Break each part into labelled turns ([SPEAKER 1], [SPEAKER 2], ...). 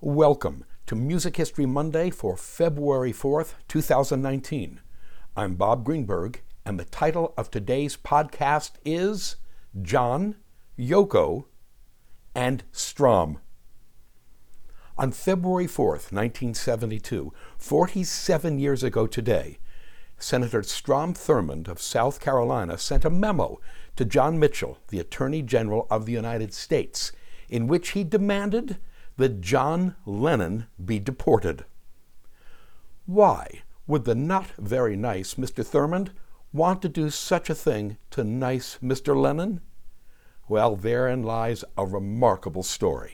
[SPEAKER 1] Welcome to Music History Monday for February 4th, 2019. I'm Bob Greenberg, and the title of today's podcast is John, Yoko, and Strom. On February 4th, 1972, 47 years ago today, Senator Strom Thurmond of South Carolina sent a memo to John Mitchell, the Attorney General of the United States, in which he demanded that John Lennon be deported. Why would the not very nice Mr. Thurmond want to do such a thing to nice Mr. Lennon? Well, therein lies a remarkable story.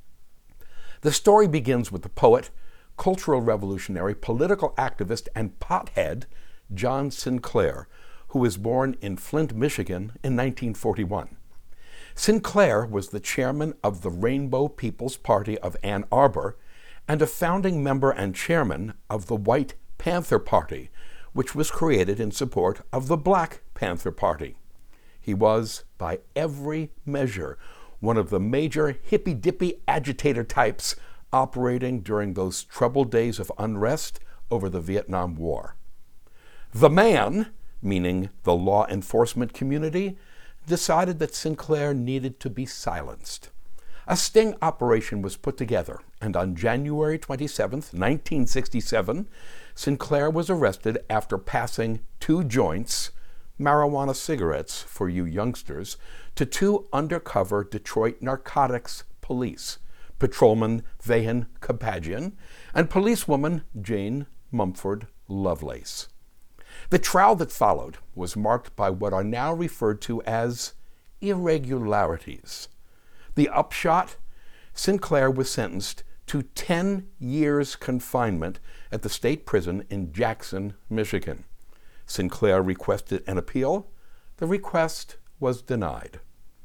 [SPEAKER 1] The story begins with the poet, cultural revolutionary, political activist, and pothead John Sinclair, who was born in Flint, Michigan in 1941. Sinclair was the chairman of the Rainbow People's Party of Ann Arbor and a founding member and chairman of the White Panther Party, which was created in support of the Black Panther Party. He was, by every measure, one of the major hippy-dippy agitator types operating during those troubled days of unrest over the Vietnam War. The man, meaning the law enforcement community, decided that Sinclair needed to be silenced. A sting operation was put together, and on January 27, 1967, Sinclair was arrested after passing 2 joints, marijuana cigarettes for you youngsters, to 2 undercover Detroit narcotics police, Patrolman Vahan Kapagian and policewoman Jane Mumford Lovelace. The trial that followed was marked by what are now referred to as irregularities. The upshot: Sinclair was sentenced to 10 years confinement at the state prison in Jackson, Michigan. Sinclair requested an appeal. The request was denied.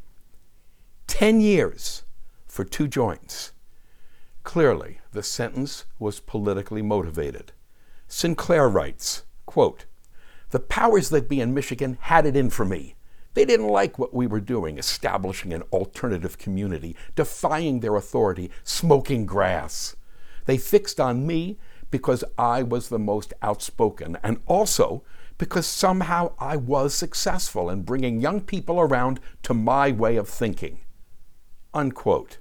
[SPEAKER 1] 10 years for 2 joints. Clearly, the sentence was politically motivated. Sinclair writes, quote, "The powers that be in Michigan had it in for me. They didn't like what we were doing, establishing an alternative community, defying their authority, smoking grass. They fixed on me because I was the most outspoken, and also because somehow I was successful in bringing young people around to my way of thinking." Unquote.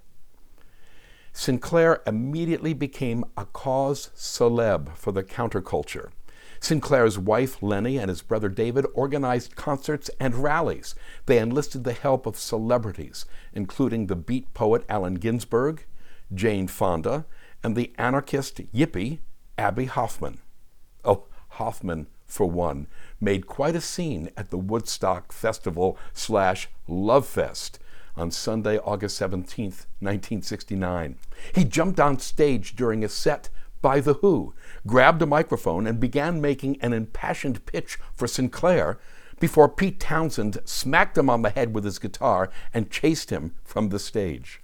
[SPEAKER 1] Sinclair immediately became a cause célèbre for the counterculture. Sinclair's wife, Lenny, and his brother David organized concerts and rallies. They enlisted the help of celebrities, including the beat poet Allen Ginsberg, Jane Fonda, and the anarchist yippie Abbie Hoffman. Oh, Hoffman, for one, made quite a scene at the Woodstock Festival/Love Fest on Sunday, August 17th, 1969. He jumped on stage during a set by The Who, grabbed a microphone, and began making an impassioned pitch for Sinclair before Pete Townsend smacked him on the head with his guitar and chased him from the stage.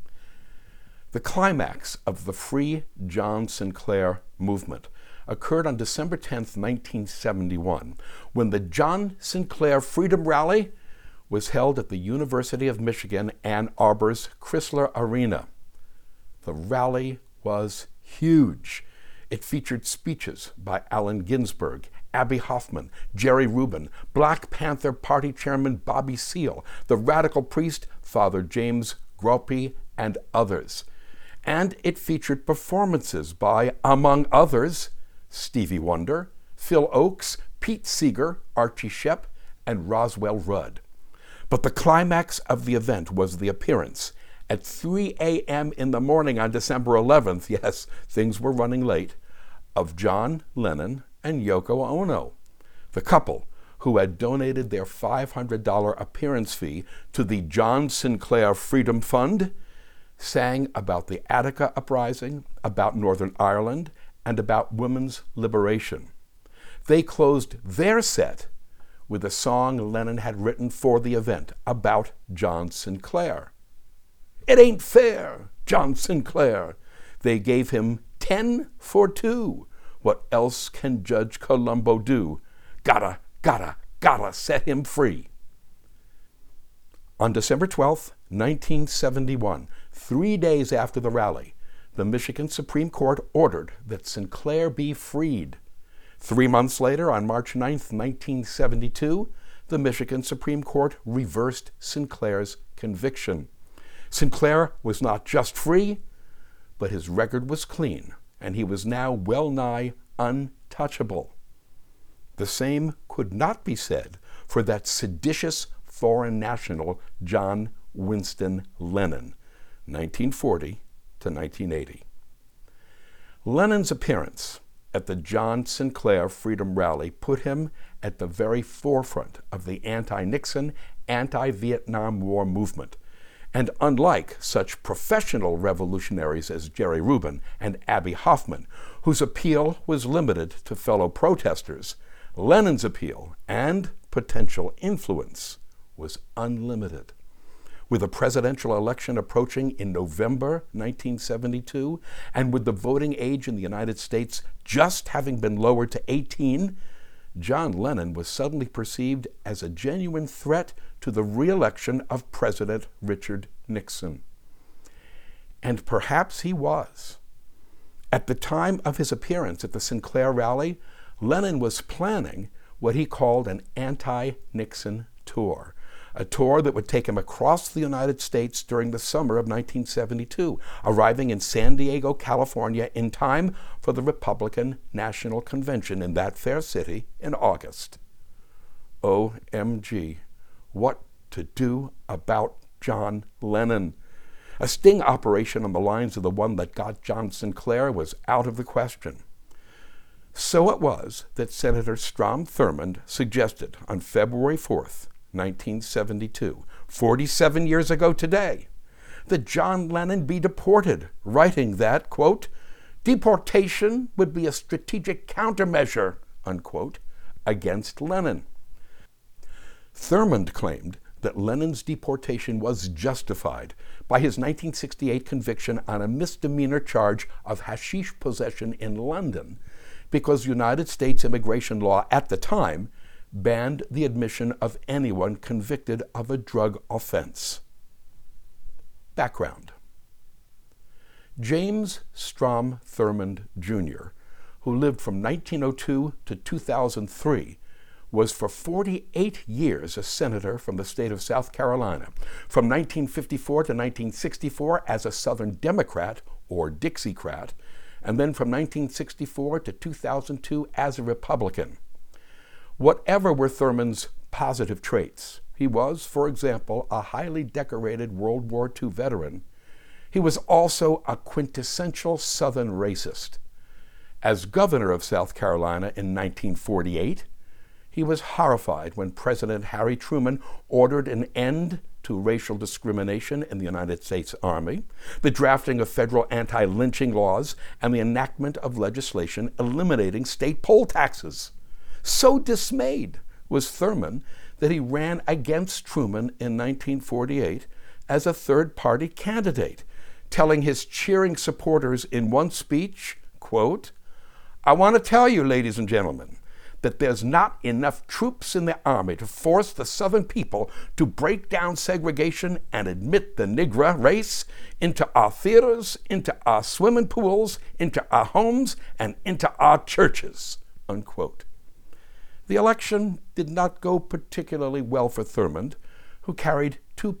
[SPEAKER 1] The climax of the Free John Sinclair movement occurred on December 10th, 1971, when the John Sinclair Freedom Rally was held at the University of Michigan Ann Arbor's Chrysler Arena. The rally was huge. It featured speeches by Allen Ginsberg, Abbie Hoffman, Jerry Rubin, Black Panther Party Chairman Bobby Seale, the radical priest Father James Groppi, and others. And it featured performances by, among others, Stevie Wonder, Phil Ochs, Pete Seeger, Archie Shepp, and Roswell Rudd. But the climax of the event was the appearance at 3 a.m. in the morning on December 11th, yes, things were running late, of John Lennon and Yoko Ono, the couple who had donated their $500 appearance fee to the John Sinclair Freedom Fund, sang about the Attica Uprising, about Northern Ireland, and about women's liberation. They closed their set with a song Lennon had written for the event about John Sinclair. "It ain't fair, John Sinclair." They gave him 10 for 2. What else can Judge Columbo do? Gotta set him free. On December 12th, 1971, 3 days after the rally, the Michigan Supreme Court ordered that Sinclair be freed. 3 months later, on March 9, 1972, the Michigan Supreme Court reversed Sinclair's conviction. Sinclair was not just free, but his record was clean, and he was now well-nigh untouchable. The same could not be said for that seditious foreign national John Winston Lenin, 1940 to 1980. Lenin's appearance at the John Sinclair Freedom Rally put him at the very forefront of the anti-Nixon, anti-Vietnam War movement. And unlike such professional revolutionaries as Jerry Rubin and Abbie Hoffman, whose appeal was limited to fellow protesters, Lenin's appeal and potential influence was unlimited. With a presidential election approaching in November 1972, and with the voting age in the United States just having been lowered to 18, John Lennon was suddenly perceived as a genuine threat to the re-election of President Richard Nixon. And perhaps he was. At the time of his appearance at the Sinclair rally, Lennon was planning what he called an anti-Nixon tour, a tour that would take him across the United States during the summer of 1972, arriving in San Diego, California, in time for the Republican National Convention in that fair city in August. OMG, what to do about John Lennon? A sting operation on the lines of the one that got John Sinclair was out of the question. So it was that Senator Strom Thurmond suggested on February 4th, 1972, 47 years ago today, that John Lennon be deported, writing that, quote, deportation would be a strategic countermeasure, unquote, against Lennon. Thurmond claimed that Lennon's deportation was justified by his 1968 conviction on a misdemeanor charge of hashish possession in London, because United States immigration law at the time banned the admission of anyone convicted of a drug offense. Background. James Strom Thurmond, Jr., who lived from 1902 to 2003, was for 48 years a senator from the state of South Carolina, from 1954 to 1964 as a Southern Democrat, or Dixiecrat, and then from 1964 to 2002 as a Republican. Whatever were Thurmond's positive traits, he was, for example, a highly decorated World War II veteran. He was also a quintessential Southern racist. As governor of South Carolina in 1948, he was horrified when President Harry Truman ordered an end to racial discrimination in the United States Army, the drafting of federal anti-lynching laws, and the enactment of legislation eliminating state poll taxes. So dismayed was Thurmond that he ran against Truman in 1948 as a third-party candidate, telling his cheering supporters in one speech, quote, I want to tell you, ladies and gentlemen, that there's not enough troops in the Army to force the Southern people to break down segregation and admit the Negro race into our theaters, into our swimming pools, into our homes, and into our churches, unquote. The election did not go particularly well for Thurmond, who carried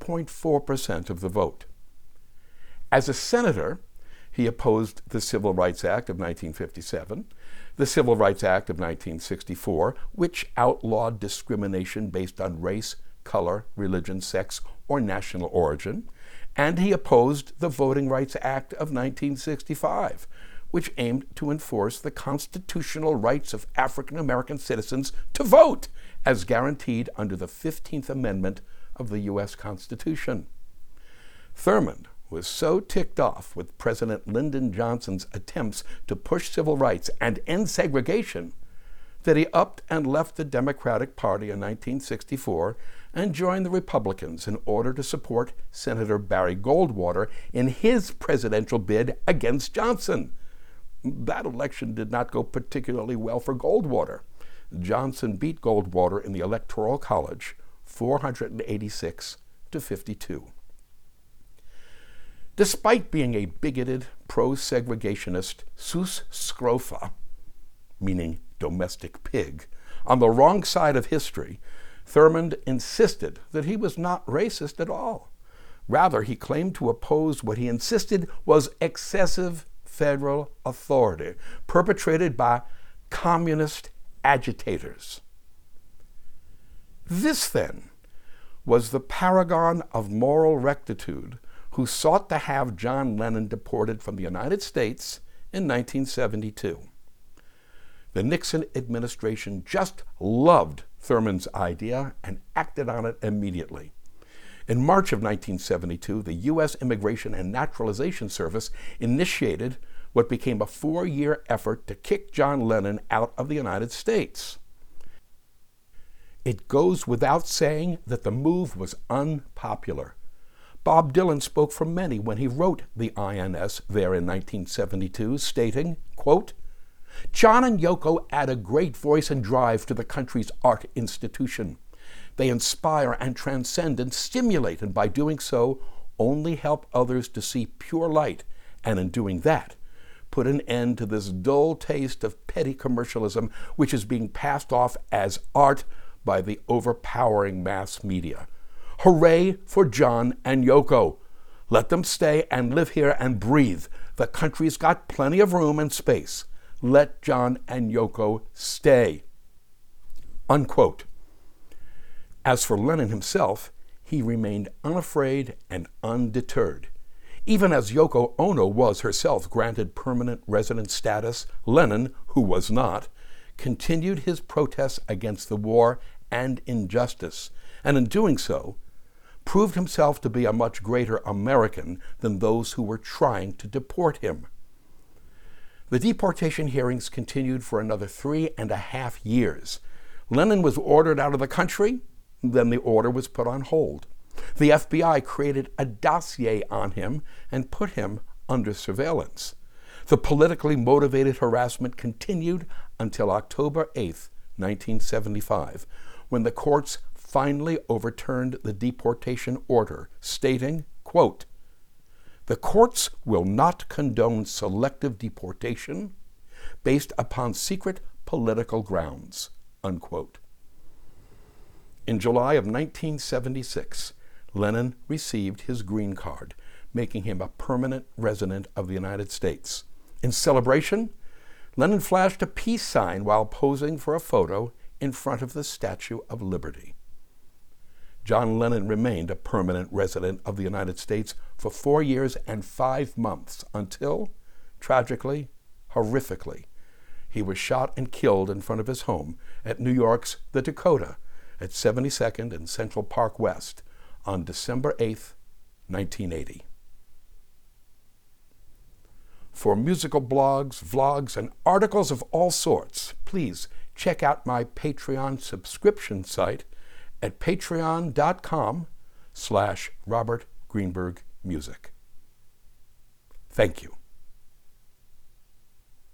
[SPEAKER 1] 2.4% of the vote. As a senator, he opposed the Civil Rights Act of 1957, the Civil Rights Act of 1964, which outlawed discrimination based on race, color, religion, sex, or national origin, and he opposed the Voting Rights Act of 1965, which aimed to enforce the constitutional rights of African American citizens to vote, as guaranteed under the 15th Amendment of the U.S. Constitution. Thurmond was so ticked off with President Lyndon Johnson's attempts to push civil rights and end segregation that he upped and left the Democratic Party in 1964 and joined the Republicans in order to support Senator Barry Goldwater in his presidential bid against Johnson. That election did not go particularly well for Goldwater. Johnson beat Goldwater in the Electoral College 486 to 52. Despite being a bigoted, pro-segregationist Sus Scrofa, meaning domestic pig, on the wrong side of history, Thurmond insisted that he was not racist at all. Rather, he claimed to oppose what he insisted was excessive federal authority perpetrated by communist agitators. This, then, was the paragon of moral rectitude who sought to have John Lennon deported from the United States in 1972. The Nixon administration just loved Thurmond's idea and acted on it immediately. In March of 1972, the U.S. Immigration and Naturalization Service initiated what became a 4-year effort to kick John Lennon out of the United States. It goes without saying that the move was unpopular. Bob Dylan spoke for many when he wrote the INS there in 1972, stating, quote, "John and Yoko add a great voice and drive to the country's art institution. They inspire and transcend and stimulate, and by doing so, only help others to see pure light, and in doing that, put an end to this dull taste of petty commercialism which is being passed off as art by the overpowering mass media. Hooray for John and Yoko. Let them stay and live here and breathe. The country's got plenty of room and space. Let John and Yoko stay." Unquote. As for Lennon himself, he remained unafraid and undeterred. Even as Yoko Ono was herself granted permanent resident status, Lennon, who was not, continued his protests against the war and injustice, and in doing so, proved himself to be a much greater American than those who were trying to deport him. The deportation hearings continued for another 3.5 years. Lennon was ordered out of the country, then the order was put on hold. The FBI created a dossier on him and put him under surveillance. The politically motivated harassment continued until October 8, 1975, when the courts finally overturned the deportation order, stating, quote, "The courts will not condone selective deportation based upon secret political grounds," unquote. In July of 1976, Lennon received his green card, making him a permanent resident of the United States. In celebration, Lennon flashed a peace sign while posing for a photo in front of the Statue of Liberty. John Lennon remained a permanent resident of the United States for 4 years and 5 months until, tragically, horrifically, he was shot and killed in front of his home at New York's The Dakota at 72nd and Central Park West on December 8, 1980. For musical blogs, vlogs, and articles of all sorts, please check out my Patreon subscription site at patreon.com/Robert Greenberg Music. Thank you.